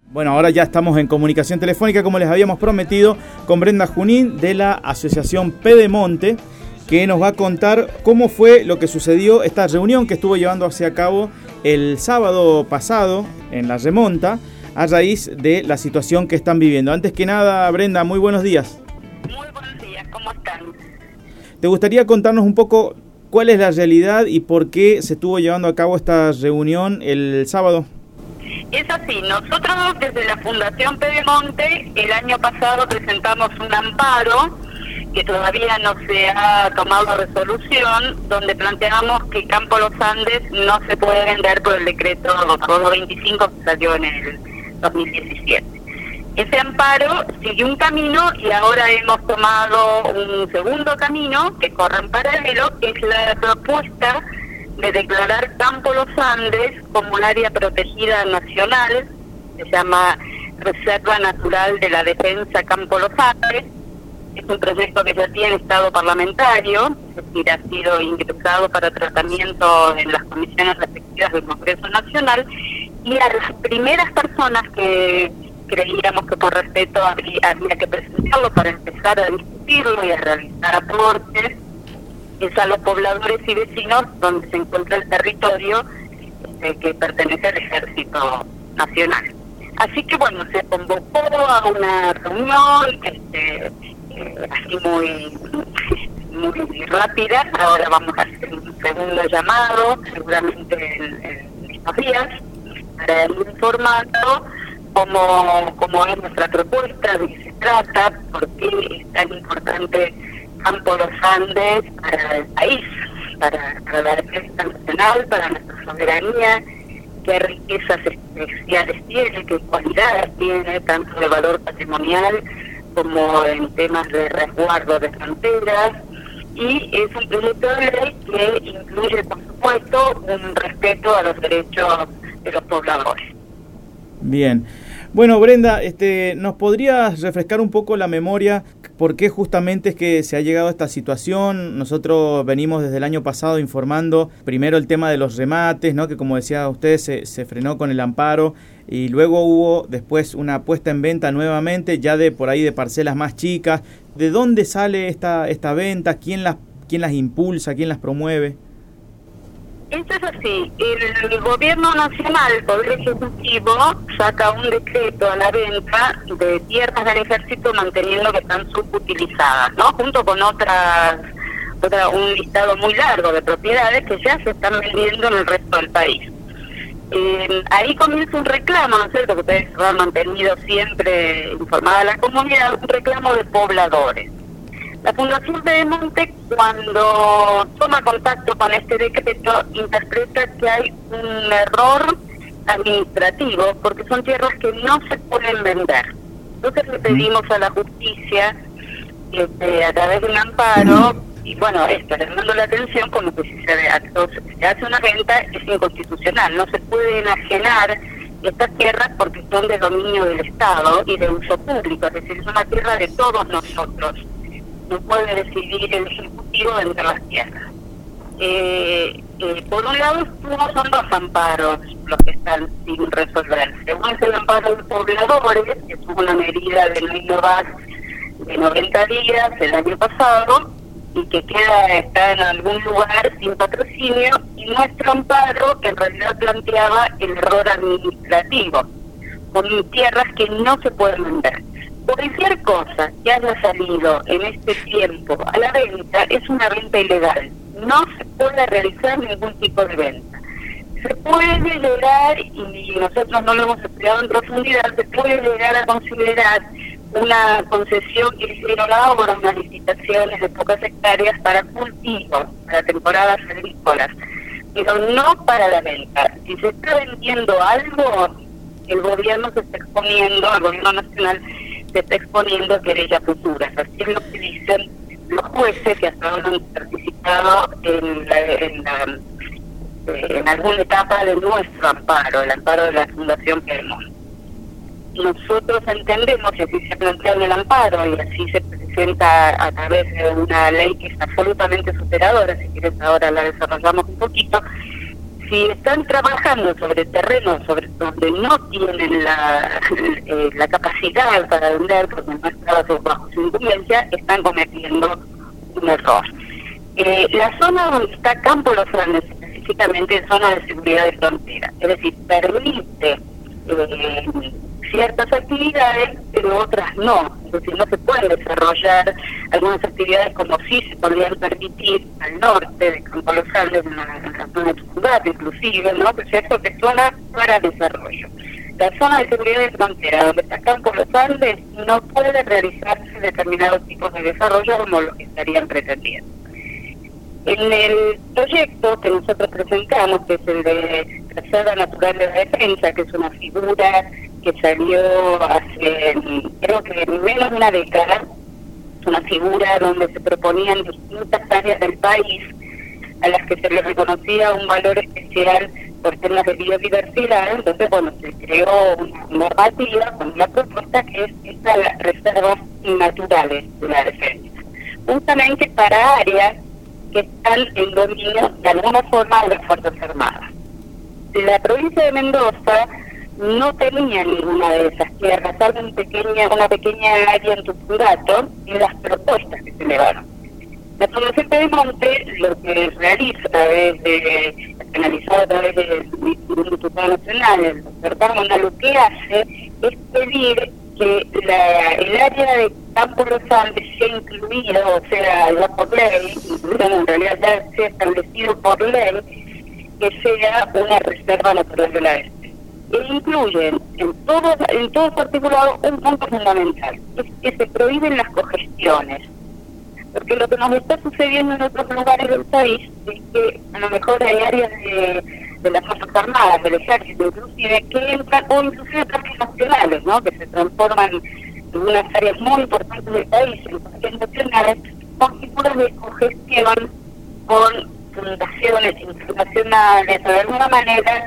Bueno, ahora ya estamos en comunicación telefónica, como les habíamos prometido, con Brenda Junín de la Asociación Pedemonte, que nos va a contar cómo fue lo que sucedió esta reunión que estuvo llevándose a cabo el sábado pasado en La Remonta, a raíz de la situación que están viviendo. Antes que nada, Brenda, muy buenos días. Muy buenos días, ¿cómo están? ¿Te gustaría contarnos un poco cuál es la realidad y por qué se estuvo llevando a cabo esta reunión el sábado? Es así, nosotros desde la Fundación Pedemonte el año pasado presentamos un amparo que todavía no se ha tomado resolución, donde planteamos que Campo Los Andes no se puede vender por el decreto 225 que salió en el 2017. Ese amparo siguió un camino y ahora hemos tomado un segundo camino que corre en paralelo, que es la propuesta de declarar Campo Los Andes como un área protegida nacional, se llama Reserva Natural de la Defensa Campo Los Andes. Es un proyecto que ya tiene estado parlamentario, es decir, ha sido ingresado para tratamiento en las comisiones respectivas del Congreso Nacional, y a las primeras personas que creíamos que por respeto había que presentarlo para empezar a discutirlo y a realizar aportes, es a los pobladores y vecinos donde se encuentra el territorio que pertenece al Ejército Nacional. Así que bueno, se convocó a una reunión así muy rápida. Ahora vamos a hacer un segundo llamado, seguramente en estos días, para ir informando cómo es nuestra propuesta, de qué se trata, por qué es tan importante Campo Los Andes para el país, para la defensa nacional, para nuestra soberanía, qué riquezas especiales tiene, qué cualidades tiene, tanto de valor patrimonial como en temas de resguardo de fronteras. Y es un proyecto de ley que incluye, por supuesto, un respeto a los derechos de los pobladores. Bien. Bueno, Brenda, ¿nos podrías refrescar un poco la memoria? ¿Por qué justamente es que se ha llegado a esta situación? Nosotros venimos desde el año pasado informando primero el tema de los remates, ¿no? Que como decía usted, se frenó con el amparo, y luego hubo después una puesta en venta nuevamente, ya de por ahí de parcelas más chicas. ¿De dónde sale esta venta? ¿Quién las impulsa? ¿Quién las promueve? Esto es así, el Gobierno Nacional, el Poder Ejecutivo, saca un decreto a la venta de tierras del Ejército manteniendo que están subutilizadas, ¿no? Junto con un listado muy largo de propiedades que ya se están vendiendo en el resto del país. Ahí comienza un reclamo, ¿no es cierto?, que ustedes han mantenido siempre informada a la comunidad, un reclamo de pobladores. La Fundación Pedemonte, cuando toma contacto con este decreto, interpreta que hay un error administrativo, porque son tierras que no se pueden vender. Entonces le pedimos a la justicia, a través de un amparo, y bueno, llamando la atención como que si se hace una venta es inconstitucional, no se puede enajenar estas tierras porque son de dominio del Estado y de uso público, es decir, es una tierra de todos nosotros. No puede decidir el Ejecutivo entre las tierras. Por un lado, son dos amparos los que están sin resolverse. Uno es el amparo de pobladores, que es una medida de ley Novas de 90 días el año pasado, y que está en algún lugar sin patrocinio, y nuestro amparo, que en realidad planteaba el error administrativo, con tierras que no se pueden vender. Cualquier cosa que haya salido en este tiempo a la venta es una venta ilegal. No se puede realizar ningún tipo de venta. Se puede llegar, y nosotros no lo hemos estudiado en profundidad, se puede llegar a considerar una concesión que hicieron ahora, unas licitaciones de pocas hectáreas para cultivos, para temporadas agrícolas, pero no para la venta. Si se está vendiendo algo, el gobierno se está exponiendo, el gobierno nacional se está exponiendo a querellas futuras. Así es lo que dicen los jueces que hasta ahora han participado en alguna etapa de nuestro amparo, el amparo de la Fundación Pedemonte. Nosotros entendemos, y así se plantea en el amparo, y así se presenta a través de una ley que es absolutamente superadora, si quieres ahora la desarrollamos un poquito, si están trabajando sobre terrenos donde no tienen la capacidad para vender, porque no está bajo su incumbencia, están cometiendo un error. La zona donde está Campo Los Andes, específicamente es zona de seguridad de frontera, es decir, permite ciertas actividades, pero otras no. Es decir, no se pueden desarrollar algunas actividades como sí se podrían permitir al norte de Campo Los Andes, en la zona de Tucumán, inclusive, ¿no? Pero cierto que es zona para desarrollo. La zona de seguridad de frontera, donde está Campo Los Andes, no puede realizarse determinados tipos de desarrollo como lo que estarían pretendiendo. En el proyecto que nosotros presentamos, que es el de Reserva Natural de la Defensa, que es una figura que salió hace, creo que menos de una década, es una figura donde se proponían distintas áreas del país a las que se les reconocía un valor especial por temas de biodiversidad. Entonces, bueno, se creó una normativa con una propuesta que es estas reservas naturales de la defensa, justamente para áreas que están en dominio de alguna forma de las Fuerzas Armadas. La provincia de Mendoza no tenía ninguna de esas tierras, salvo una pequeña área en Tupungato, y las propuestas que se elevaron. La Fundación Pedemonte lo que realiza analizado a través del Instituto Nacional, el Dr. Carmona, lo que hace es pedir que el área de Campo Los Andes sea incluida, o sea, ya por ley, en realidad ya sea establecido por ley, que sea una reserva natural de la defensa. E incluyen en todo su articulado un punto fundamental, es que se prohíben las cogestiones. Porque lo que nos está sucediendo en otros lugares del país es que a lo mejor hay áreas de las Fuerzas Armadas, del Ejército, inclusive, que entran, o inclusive parques nacionales, ¿no?, que se transforman en unas áreas muy importantes del país, en parques nacionales, con figuras de cogestión con fundaciones internacionales, o de alguna manera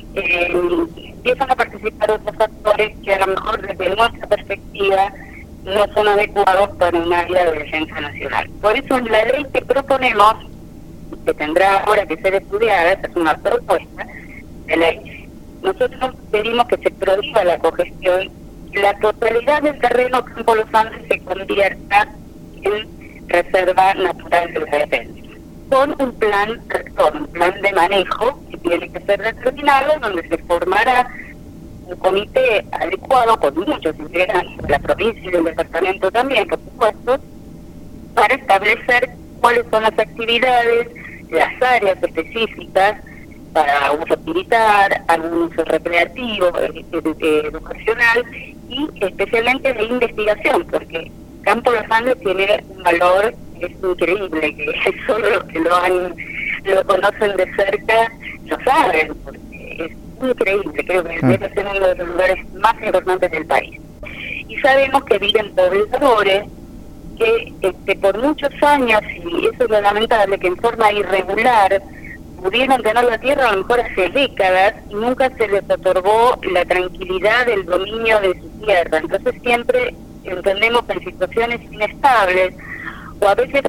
empiezan a participar otros actores que a lo mejor desde nuestra perspectiva no son adecuados para un área de defensa nacional. Por eso en la ley que proponemos, que tendrá ahora que ser estudiada, esta es una propuesta de ley, nosotros pedimos que se prohíba la cogestión, la totalidad del terreno Campo Los Andes se convierta en reserva natural de la defensa, con un plan rector, un plan de manejo que tiene que ser determinado, donde se formará un comité adecuado con muchos integrantes de la provincia y del departamento también, por supuesto, para establecer cuáles son las actividades, las áreas específicas para uso militar, algún uso recreativo, educacional y especialmente de investigación, porque Campo Los Andes tiene un valor que es increíble, que solo los que lo conocen de cerca lo saben, porque es increíble, creo que debe ser uno de los lugares más importantes del país. Y sabemos que viven pobladores que por muchos años, y eso es lo lamentable, que en forma irregular pudieron tener la tierra a lo mejor hace décadas y nunca se les otorgó la tranquilidad del dominio de su tierra. Entonces siempre entendemos que en situaciones inestables, o a veces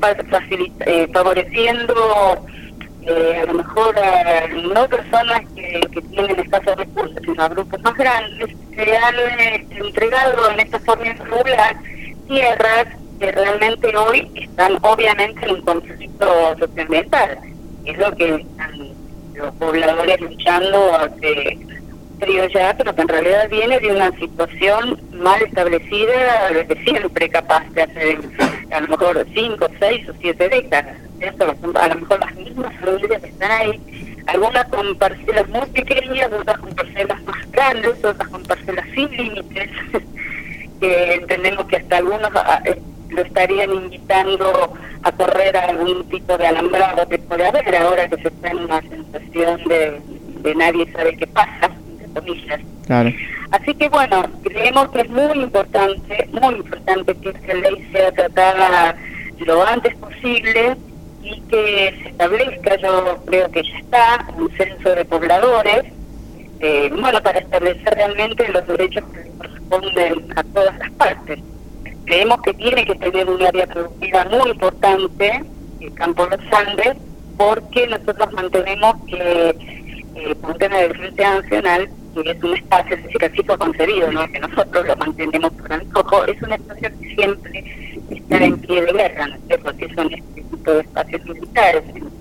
favoreciendo a lo mejor no personas que tienen escasos recursos, sino a grupos más grandes, se han entregado en esta forma irregular tierras que realmente hoy están obviamente en un conflicto socioambiental. Es lo que están los pobladores luchando hace frío ya, pero que en realidad viene de una situación mal establecida desde siempre, capaz de hace a lo mejor 5, 6 o 7 décadas. ¿Cierto? A lo mejor las mismas familias que están ahí, algunas con parcelas muy pequeñas, otras con parcelas más grandes, otras con parcelas sin límites, que entendemos que hasta algunos lo estarían invitando a correr a algún tipo de alambrado que puede haber ahora que se está en una sensación de nadie sabe qué pasa, entre comillas. Claro. Así que bueno, creemos que es muy importante que esta ley sea tratada lo antes posible y que se establezca, yo creo que ya está, un censo de pobladores, para establecer realmente los derechos que corresponden a todas las partes. Creemos que tiene que tener un área productiva muy importante, el Campo Los Andes, porque nosotros mantenemos que por un tema de defensa nacional, que es un espacio, es decir, así fue concebido, no es que nosotros lo mantenemos por antojo, es un espacio que siempre está en pie de guerra, ¿no es cierto? Así son este tipo de espacios militares,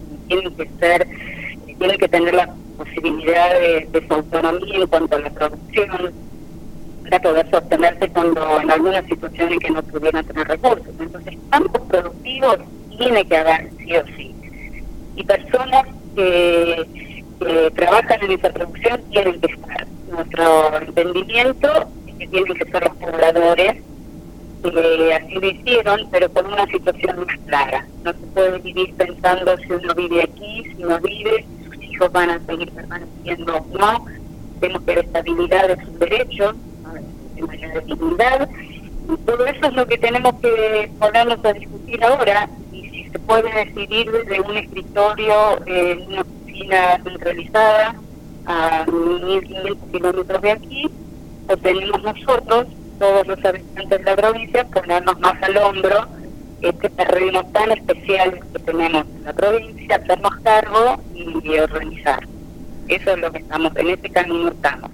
tienen que tener la posibilidad de su autonomía en cuanto a la producción, para poder sostenerse cuando en alguna situación en que no pudieran tener recursos. Entonces, campos productivos tiene que haber sí o sí. Y personas que trabajan en esa producción tienen que estar. Nuestro entendimiento es que tienen que ser los pobladores, así lo hicieron, pero con una situación más clara. No se puede vivir pensando si uno vive aquí, si no vive, si sus hijos van a seguir permaneciendo o no. Tenemos que la estabilidad de sus derechos, de mayor dignidad, y todo eso es lo que tenemos que ponernos a discutir ahora, y si se puede decidir desde un escritorio en una oficina centralizada a 1.500 kilómetros de aquí, o tenemos nosotros, todos los habitantes de la provincia, ponernos más al hombro este terreno tan especial que tenemos en la provincia, hacernos cargo y organizar. Eso es lo que estamos, en ese camino estamos.